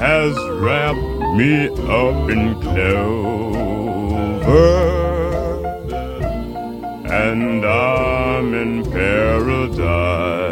has wrapped me up in clover, and I'm in paradise.